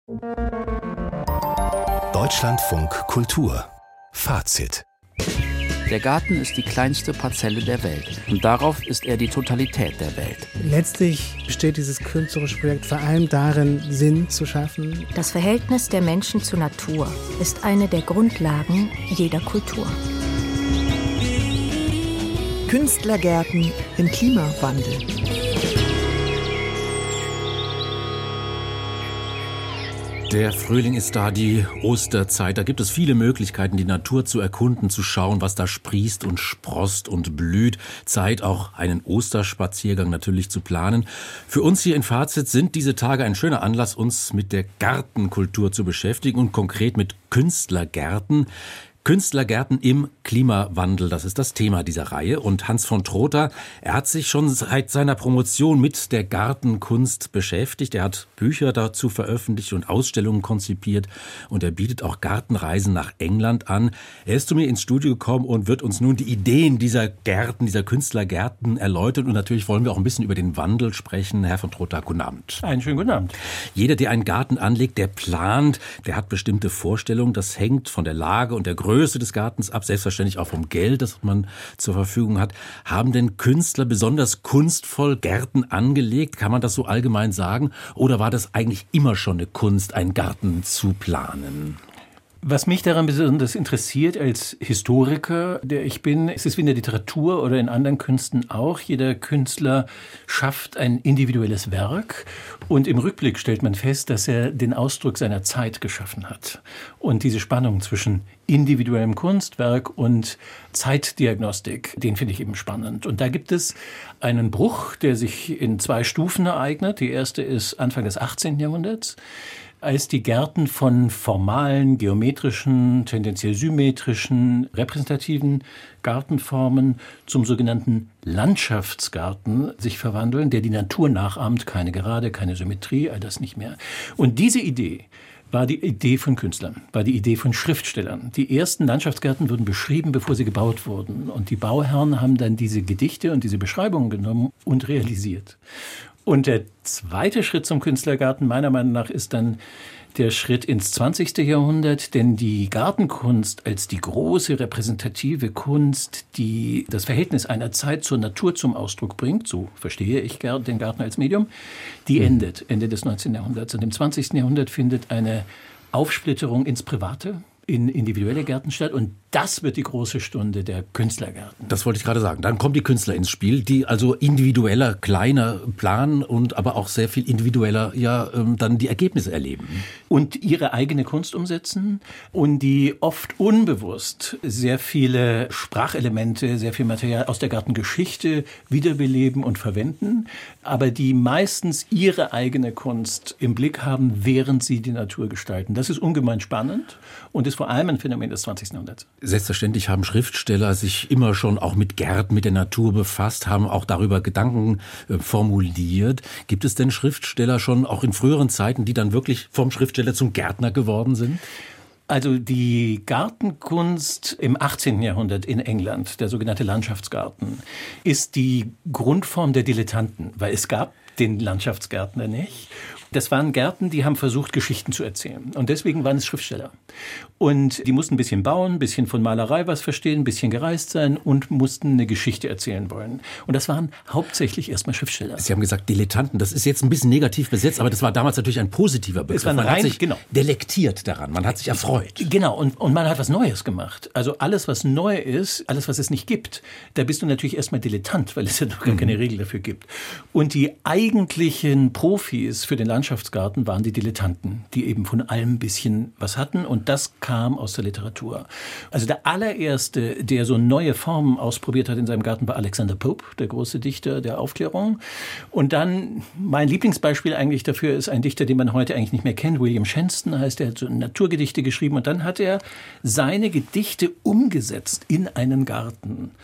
Deutschlandfunk Kultur. Fazit. Der Garten ist die kleinste Parzelle der Welt und darauf ist er die Totalität der Welt. Letztlich besteht dieses künstlerische Projekt vor allem darin, Sinn zu schaffen. Das Verhältnis der Menschen zur Natur ist eine der Grundlagen jeder Kultur. Künstlergärten im Klimawandel. Der Frühling ist da, die Osterzeit. Da gibt es viele Möglichkeiten, die Natur zu erkunden, zu schauen, was da sprießt und sprost und blüht. Zeit, auch einen Osterspaziergang natürlich zu planen. Für uns hier in Fazit sind diese Tage ein schöner Anlass, uns mit der Gartenkultur zu beschäftigen und konkret mit Künstlergärten. Künstlergärten im Klimawandel, das ist das Thema dieser Reihe. Und Hans von Trotha, er hat sich schon seit seiner Promotion mit der Gartenkunst beschäftigt. Er hat Bücher dazu veröffentlicht und Ausstellungen konzipiert. Und er bietet auch Gartenreisen nach England an. Er ist zu mir ins Studio gekommen und wird uns nun die Ideen dieser Gärten, dieser Künstlergärten erläutern. Und natürlich wollen wir auch ein bisschen über den Wandel sprechen. Herr von Trotha, guten Abend. Einen schönen guten Abend. Jeder, der einen Garten anlegt, der plant, der hat bestimmte Vorstellungen. Das hängt von der Lage und der Größe des Gartens ab, selbstverständlich auch vom Geld, das man zur Verfügung hat. Haben denn Künstler besonders kunstvoll Gärten angelegt? Kann man das so allgemein sagen? Oder war das eigentlich immer schon eine Kunst, einen Garten zu planen? Was mich daran besonders interessiert als Historiker, der ich bin, ist es wie in der Literatur oder in anderen Künsten auch. Jeder Künstler schafft ein individuelles Werk und im Rückblick stellt man fest, dass er den Ausdruck seiner Zeit geschaffen hat. Und diese Spannung zwischen individuellem Kunstwerk und Zeitdiagnostik, den finde ich eben spannend. Und da gibt es einen Bruch, der sich in 2 Stufen ereignet. Die erste ist Anfang des 18. Jahrhunderts. Als die Gärten von formalen, geometrischen, tendenziell symmetrischen, repräsentativen Gartenformen zum sogenannten Landschaftsgarten sich verwandeln, der die Natur nachahmt, keine Gerade, keine Symmetrie, all das nicht mehr. Und diese Idee war die Idee von Künstlern, war die Idee von Schriftstellern. Die ersten Landschaftsgärten wurden beschrieben, bevor sie gebaut wurden. Und die Bauherren haben dann diese Gedichte und diese Beschreibungen genommen und realisiert. Und der zweite Schritt zum Künstlergarten, meiner Meinung nach, ist dann der Schritt ins 20. Jahrhundert, denn die Gartenkunst als die große repräsentative Kunst, die das Verhältnis einer Zeit zur Natur zum Ausdruck bringt, so verstehe ich den Garten als Medium, die endet Ende des 19. Jahrhunderts. Und im 20. Jahrhundert findet eine Aufsplitterung ins Private, in individuelle Gärten statt. Und das wird die große Stunde der Künstlergärten. Das wollte ich gerade sagen. Dann kommen die Künstler ins Spiel, die also individueller, kleiner planen und aber auch sehr viel individueller dann die Ergebnisse erleben. Und ihre eigene Kunst umsetzen und die oft unbewusst sehr viele Sprachelemente, sehr viel Material aus der Gartengeschichte wiederbeleben und verwenden, aber die meistens ihre eigene Kunst im Blick haben, während sie die Natur gestalten. Das ist ungemein spannend und ist vor allem ein Phänomen des 20. Jahrhunderts. Selbstverständlich haben Schriftsteller sich immer schon auch mit Gärten, mit der Natur befasst, haben auch darüber Gedanken formuliert. Gibt es denn Schriftsteller schon auch in früheren Zeiten, die dann wirklich vom Schriftsteller zum Gärtner geworden sind? Also die Gartenkunst im 18. Jahrhundert in England, der sogenannte Landschaftsgarten, ist die Grundform der Dilettanten, weil es gab den Landschaftsgärtner nicht. Das waren Gärten, die haben versucht, Geschichten zu erzählen. Und deswegen waren es Schriftsteller. Und die mussten ein bisschen bauen, ein bisschen von Malerei was verstehen, ein bisschen gereist sein und mussten eine Geschichte erzählen wollen. Und das waren hauptsächlich erstmal Schriftsteller. Sie haben gesagt Dilettanten, das ist jetzt ein bisschen negativ besetzt, aber das war damals natürlich ein positiver Begriff. Man hat sich delektiert daran, man hat sich erfreut. Genau, und man hat was Neues gemacht. Also alles, was neu ist, alles, was es nicht gibt, da bist du natürlich erstmal Dilettant, weil es ja noch gar keine Regel dafür gibt. Und die eigentlichen Profis für den Landschaftsgarten waren die Dilettanten, die eben von allem ein bisschen was hatten. Und das kam aus der Literatur. Also der allererste, der so neue Formen ausprobiert hat in seinem Garten, war Alexander Pope, der große Dichter der Aufklärung. Und dann, mein Lieblingsbeispiel eigentlich dafür ist ein Dichter, den man heute eigentlich nicht mehr kennt. William Shenstone heißt, er hat so Naturgedichte geschrieben. Und dann hat er seine Gedichte umgesetzt in einen Garten.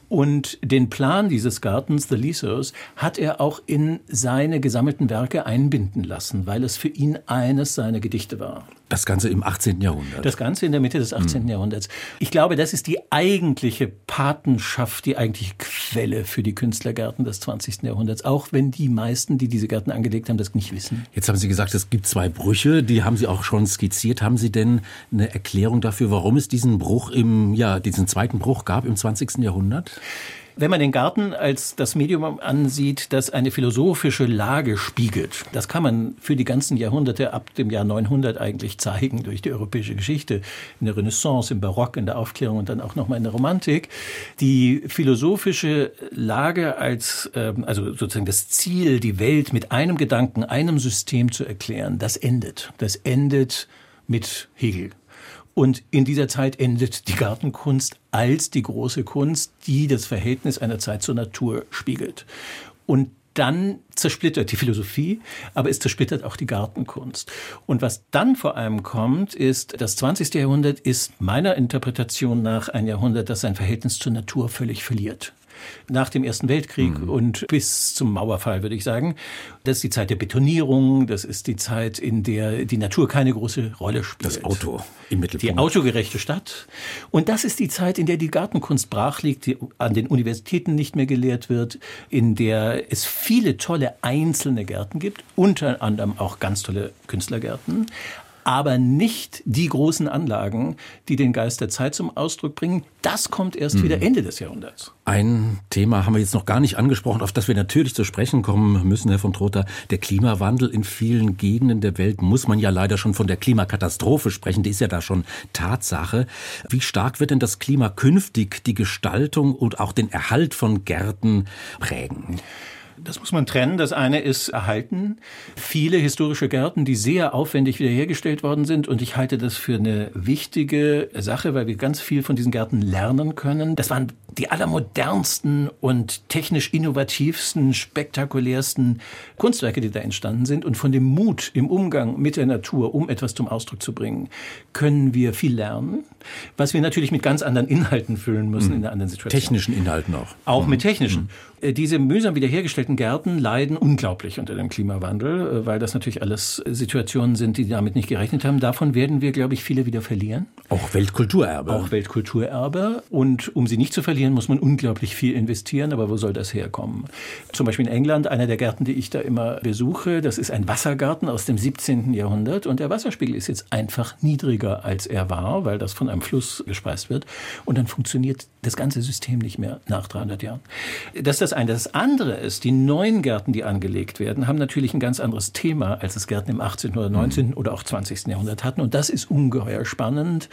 Und den Plan dieses Gartens, The Leasos, hat er auch in seine gesammelten Werke einbinden lassen, weil es für ihn eines seiner Gedichte war. Das Ganze im 18. Jahrhundert? Das Ganze in der Mitte des 18. Jahrhunderts. Ich glaube, das ist die eigentliche Patenschaft, die eigentliche Quelle für die Künstlergärten des 20. Jahrhunderts, auch wenn die meisten, die diese Gärten angelegt haben, das nicht wissen. Jetzt haben Sie gesagt, es gibt 2 Brüche, die haben Sie auch schon skizziert. Haben Sie denn eine Erklärung dafür, warum es diesen Bruch diesen zweiten Bruch gab im 20. Jahrhundert? Wenn man den Garten als das Medium ansieht, das eine philosophische Lage spiegelt, das kann man für die ganzen Jahrhunderte ab dem Jahr 900 eigentlich zeigen durch die europäische Geschichte, in der Renaissance, im Barock, in der Aufklärung und dann auch nochmal in der Romantik. Die philosophische Lage als, also sozusagen das Ziel, die Welt mit einem Gedanken, einem System zu erklären, das endet. Das endet mit Hegel. Und in dieser Zeit endet die Gartenkunst als die große Kunst, die das Verhältnis einer Zeit zur Natur spiegelt. Und dann zersplittert die Philosophie, aber es zersplittert auch die Gartenkunst. Und was dann vor allem kommt, ist, das 20. Jahrhundert ist meiner Interpretation nach ein Jahrhundert, das sein Verhältnis zur Natur völlig verliert. Nach dem Ersten Weltkrieg und bis zum Mauerfall, würde ich sagen. Das ist die Zeit der Betonierung, das ist die Zeit, in der die Natur keine große Rolle spielt. Das Auto im Mittelpunkt. Die autogerechte Stadt. Und das ist die Zeit, in der die Gartenkunst brach liegt, die an den Universitäten nicht mehr gelehrt wird, in der es viele tolle einzelne Gärten gibt, unter anderem auch ganz tolle Künstlergärten, aber nicht die großen Anlagen, die den Geist der Zeit zum Ausdruck bringen. Das kommt erst wieder Ende des Jahrhunderts. Ein Thema haben wir jetzt noch gar nicht angesprochen, auf das wir natürlich zu sprechen kommen müssen, Herr von Trotha. Der Klimawandel in vielen Gegenden der Welt, muss man ja leider schon von der Klimakatastrophe sprechen, die ist ja da schon Tatsache. Wie stark wird denn das Klima künftig die Gestaltung und auch den Erhalt von Gärten prägen? Das muss man trennen. Das eine ist erhalten. Viele historische Gärten, die sehr aufwendig wiederhergestellt worden sind. Und ich halte das für eine wichtige Sache, weil wir ganz viel von diesen Gärten lernen können. Das waren die allermodernsten und technisch innovativsten, spektakulärsten Kunstwerke, die da entstanden sind. Und von dem Mut im Umgang mit der Natur, um etwas zum Ausdruck zu bringen, können wir viel lernen, was wir natürlich mit ganz anderen Inhalten füllen müssen in einer anderen Situation. Technischen Inhalten auch. Auch mit technischen. Diese mühsam wiederhergestellten Gärten leiden unglaublich unter dem Klimawandel, weil das natürlich alles Situationen sind, die damit nicht gerechnet haben. Davon werden wir, glaube ich, viele wieder verlieren. Auch Weltkulturerbe. Auch Weltkulturerbe. Und um sie nicht zu verlieren, muss man unglaublich viel investieren. Aber wo soll das herkommen? Zum Beispiel in England, einer der Gärten, die ich da immer besuche, das ist ein Wassergarten aus dem 17. Jahrhundert. Und der Wasserspiegel ist jetzt einfach niedriger, als er war, weil das von einem Fluss gespeist wird. Und dann funktioniert das ganze System nicht mehr nach 300 Jahren. Das ist das eine. Das andere ist, die neuen Gärten, die angelegt werden, haben natürlich ein ganz anderes Thema, als es Gärten im 18. oder 19. oder auch 20. Jahrhundert hatten. Und das ist ungeheuer spannend,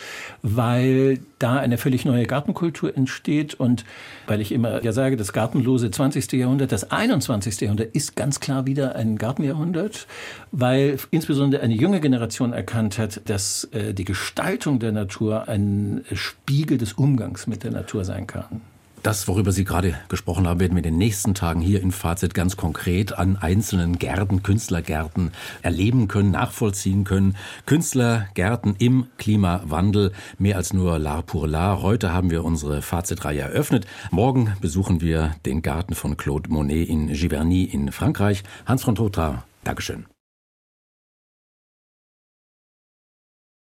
weil da eine völlig neue Gartenkultur entsteht. Und weil ich immer sage, das gartenlose 20. Jahrhundert, das 21. Jahrhundert ist ganz klar wieder ein Gartenjahrhundert, weil insbesondere eine junge Generation erkannt hat, dass die Gestaltung der Natur ein Spiegel des Umgangs mit der Natur sein kann. Das, worüber Sie gerade gesprochen haben, werden wir in den nächsten Tagen hier in Fazit ganz konkret an einzelnen Gärten, Künstlergärten erleben können, nachvollziehen können. Künstlergärten im Klimawandel, mehr als nur l'art pour l'art. Heute haben wir unsere Fazit-Reihe eröffnet. Morgen besuchen wir den Garten von Claude Monet in Giverny in Frankreich. Hans von Trotha, Dankeschön.